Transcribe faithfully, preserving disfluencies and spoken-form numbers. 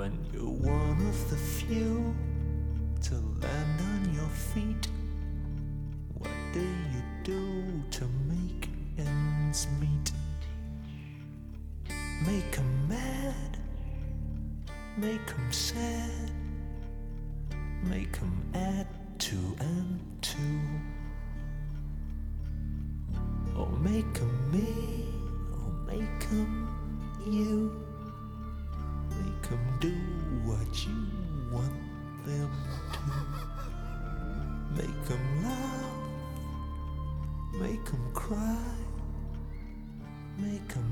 when you're one of the few to land on your feet. What do you do to make ends meet? Make 'em mad, make 'em sad, make 'em add two and two, or make 'em me, or make 'em you. Make 'em do what you want them to. Make 'em laugh, make 'em cry, make 'em